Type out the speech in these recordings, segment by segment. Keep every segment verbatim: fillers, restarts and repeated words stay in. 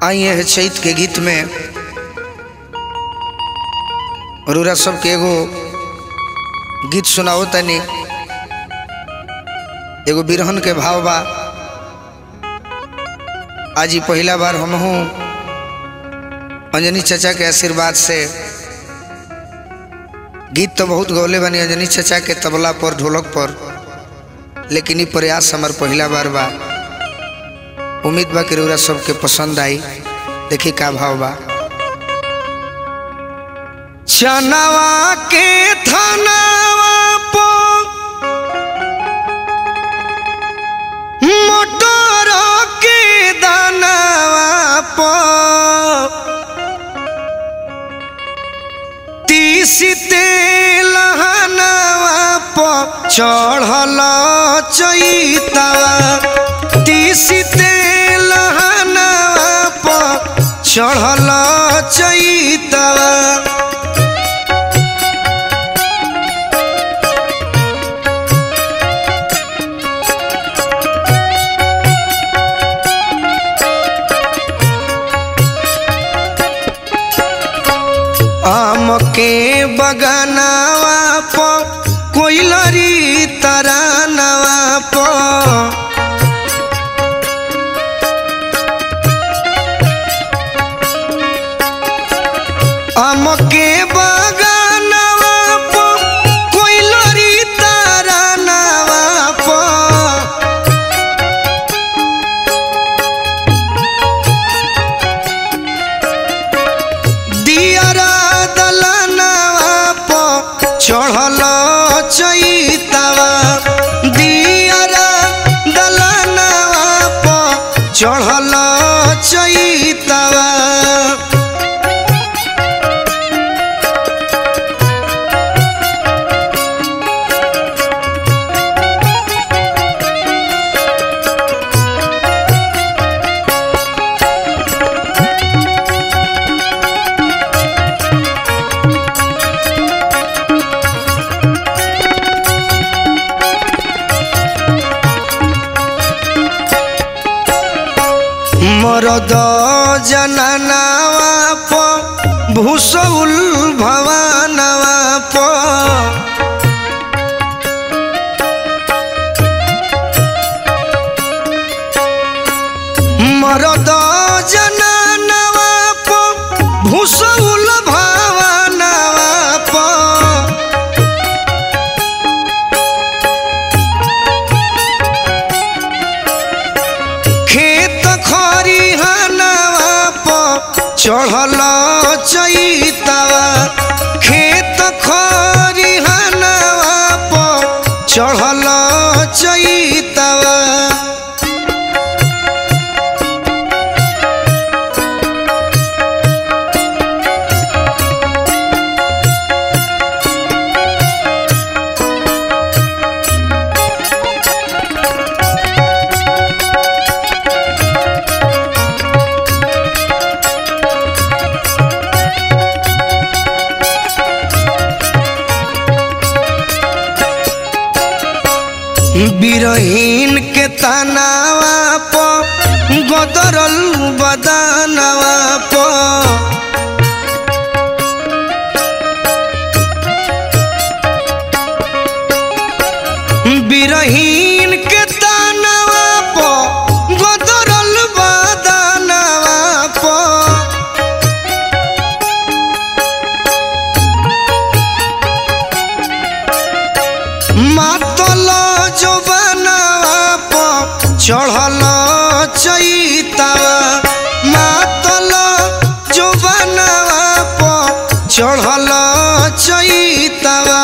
आई है चैत के गीत में रूरा सब के एगो गीत सुनाओ तनी। एगो बिरहन के भाव बा। आज ही पहला बार हम हूँ अंजनी चाचा के आशीर्वाद से गीत तो बहुत गौले बनी अंजनी चाचा के तबला पर ढोलक पर, लेकिन ये प्रयास हमार पहला बार बा। उम्मीद बा कि रउरा सबके पसंद आई। देखी का भाव बा। चनावा के थानावा पो मोटर के दानावा पो तीसी तेलहनावा पो चढ़ल चैतावा, तीसी तेलहनावा पो चढ़ल चैतावा। आम के बगनावा पो कोइलरी तरानावा पो आम के बगनावा पो कोइलरी तरानावा पो दियारा चढ़ल चैतावा, दियारा दलनावा पो चढ़ल चैतावा। मरद जननावा पो भूसौल भवानवा पो मरद जननावा पो भूसौल भवानवा पो खेत खरिहानावा पो चढ़ल चैतावा, खेत खरिहानावा पो चढ़ल चैतावा। बिरहीन के तनावा पो गदरल बदानवा पो बिरहीन के तनावा पो गदरल बदानवा पो मातल जवानवा पो चढ़ल चैतावा, मातल जवानवा पो चढ़ल चैतावा।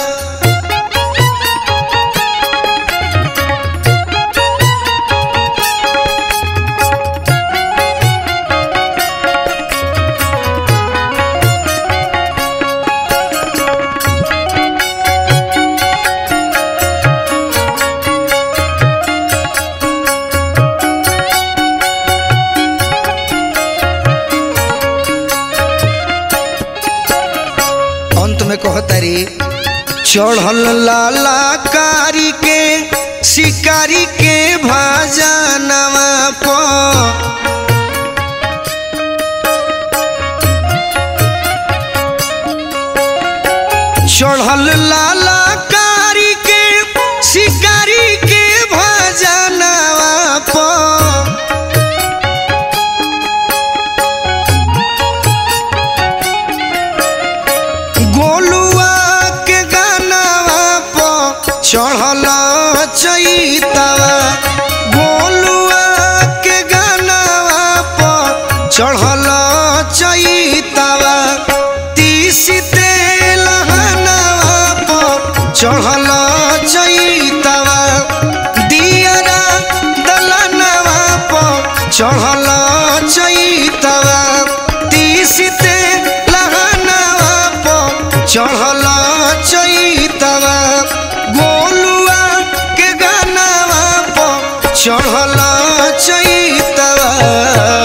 कहतरी चढ़ल लाला कारी के शिकारी के भाजनवा पो चढ़ल लाला कारी के शिकारी के भजनवा पर गोलुआ के गानावा पर चढ़ल चैतवा गोलुआ के गानावा पर चढ़ल चैतवा तीसिते लहनावा पर चढ़ल चैतवा दियरा दलनवा पर चढ़ल चैतवा तीसिते लहनावा पर चढ़ल चैतवा गोलुआ के गानावा पर चढ़ल चैतवा।